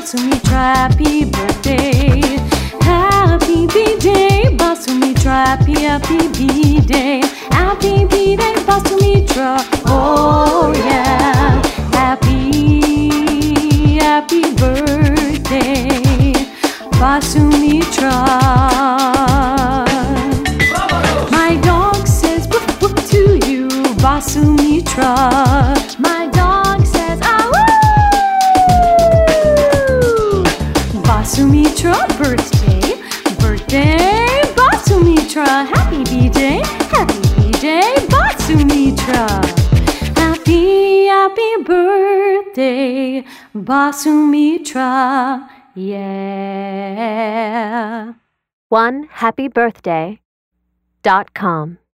Basumitra, happy birthday. Happy B-Day, Basumitra, happy B-Day. Happy B-Day, Basumitra, oh yeah. Happy birthday, Basumitra. My dog says woof woof to you, Basumitra. My dog says ah-woo! Basumitra, birthday, Basumitra. Happy B-Day, Basumitra. Happy birthday, Basumitra, yeah. OneHappyBirthday.com